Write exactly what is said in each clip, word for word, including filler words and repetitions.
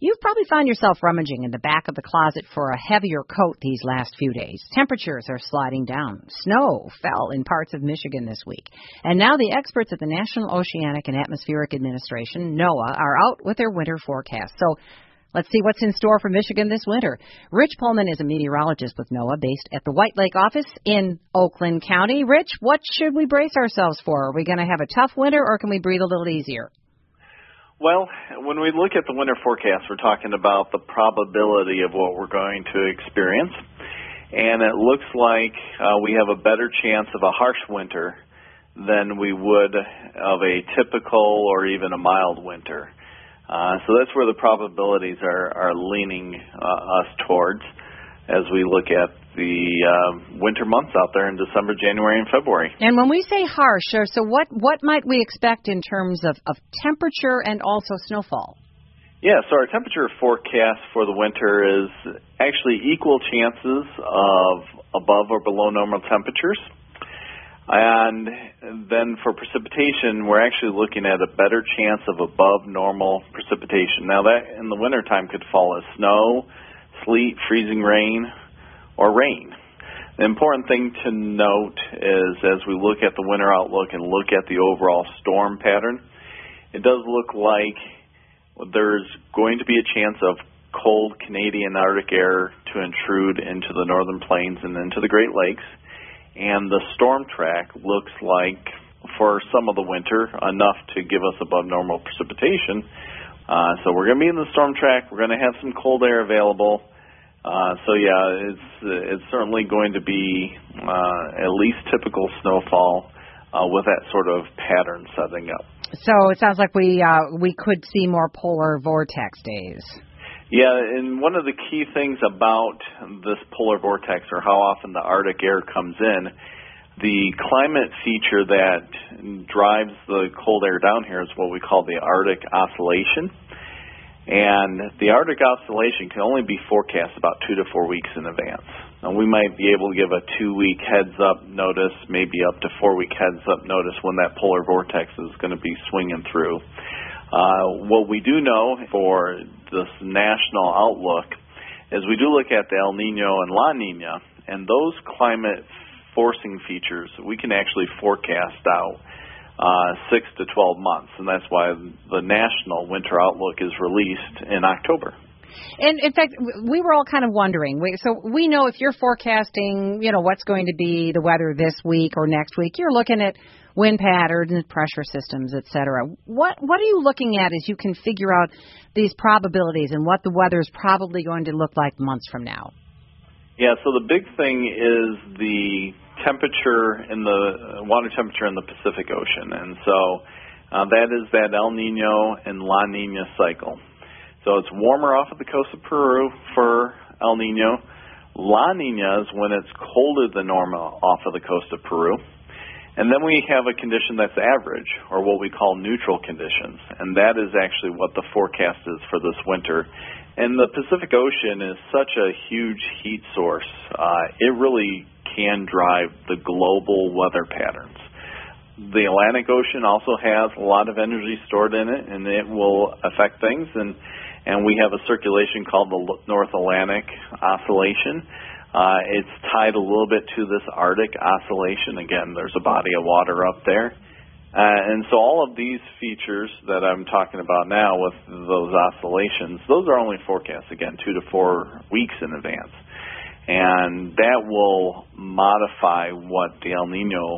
You've probably found yourself rummaging in the back of the closet for a heavier coat these last few days. Temperatures are sliding down. Snow fell in parts of Michigan this week. And now the experts at the National Oceanic and Atmospheric Administration, NOAA, are out with their winter forecast. So let's see what's in store for Michigan this winter. Rich Pullman is a meteorologist with NOAA based at the White Lake office in Oakland County. Rich, what should we brace ourselves for? Are we going to have a tough winter or can we breathe a little easier? Well, when we look at the winter forecast, we're talking about the probability of what we're going to experience. And it looks like uh, we have a better chance of a harsh winter than we would of a typical or even a mild winter. Uh, so that's where the probabilities are, are leaning uh, us towards as we look at the uh, winter months out there in December, January, and February. And when we say harsh, so what, what might we expect in terms of, of temperature and also snowfall? Yeah, so our temperature forecast for the winter is actually equal chances of above or below normal temperatures. And then for precipitation, we're actually looking at a better chance of above normal precipitation. Now, that in the wintertime could fall as snow, sleet, freezing rain, or rain. The important thing to note is as we look at the winter outlook and look at the overall storm pattern, it does look like there's going to be a chance of cold Canadian Arctic air to intrude into the northern plains and into the Great Lakes. And the storm track looks like, for some of the winter, enough to give us above normal precipitation. Uh, so we're going to be in the storm track. We're going to have some cold air available. Uh, so, yeah, it's it's certainly going to be uh, at least typical snowfall uh, with that sort of pattern setting up. So it sounds like we uh, we could see more polar vortex days. Yeah, and one of the key things about this polar vortex, or how often the Arctic air comes in, the climate feature that drives the cold air down here is what we call the Arctic Oscillation. And the Arctic Oscillation can only be forecast about two to four weeks in advance. Now, we might be able to give a two-week heads-up notice, maybe up to four-week heads-up notice when that polar vortex is going to be swinging through. Uh, what we do know for this national outlook is we do look at the El Nino and La Nina, and those climate forcing features we can actually forecast out uh, six to twelve months, and that's why the national winter outlook is released in October. And in fact, we were all kind of wondering. We, so we know if you're forecasting, you know, what's going to be the weather this week or next week, you're looking at wind patterns and pressure systems, et cetera. What what are you looking at as you can figure out these probabilities and what the weather is probably going to look like months from now? Yeah, so the big thing is the temperature in the water temperature in the Pacific Ocean, and so uh, that is that El Nino and La Nina cycle. So it's warmer off of the coast of Peru for El Nino. La Nina is when it's colder than normal off of the coast of Peru. And then we have a condition that's average, or what we call neutral conditions, and that is actually what the forecast is for this winter. And the Pacific Ocean is such a huge heat source. Uh, it really can drive the global weather patterns. The Atlantic Ocean also has a lot of energy stored in it, and it will affect things. And, and we have a circulation called the North Atlantic Oscillation. Uh, it's tied a little bit to this Arctic Oscillation. Again, there's a body of water up there. Uh, and so all of these features that I'm talking about now with those oscillations, those are only forecasts, again, two to four weeks in advance. And that will modify what the El Nino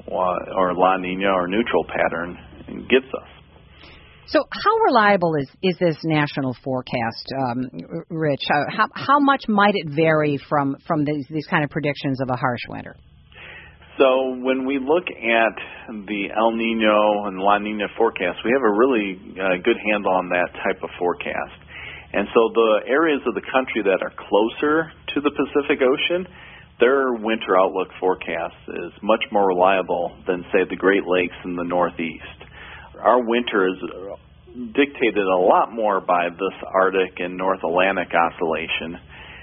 or La Nina or neutral pattern gives us. So how reliable is, is this national forecast, um, Rich? How, how much might it vary from, from these, these kind of predictions of a harsh winter? So when we look at the El Nino and La Nina forecast, we have a really uh, good handle on that type of forecast. And so the areas of the country that are closer to the Pacific Ocean, their winter outlook forecast is much more reliable than, say, the Great Lakes in the Northeast. Our winter is dictated a lot more by this Arctic and North Atlantic oscillation.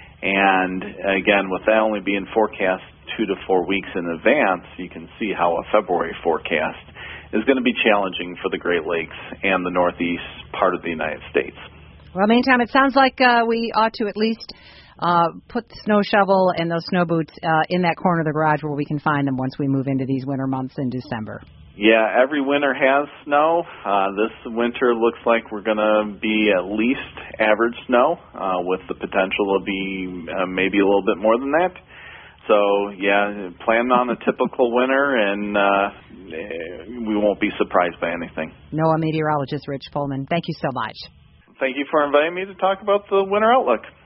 And again, with that only being forecast two to four weeks in advance, you can see how a February forecast is going to be challenging for the Great Lakes and the Northeast part of the United States. Well, meantime, it sounds like uh, we ought to at least uh, put the snow shovel and those snow boots uh, in that corner of the garage where we can find them once we move into these winter months in December. Yeah, every winter has snow. Uh, this winter looks like we're going to be at least average snow, uh, with the potential to be uh, maybe a little bit more than that. So, yeah, plan on a typical winter, and uh, we won't be surprised by anything. NOAA meteorologist Rich Pullman, thank you so much. Thank you for inviting me to talk about the winter outlook.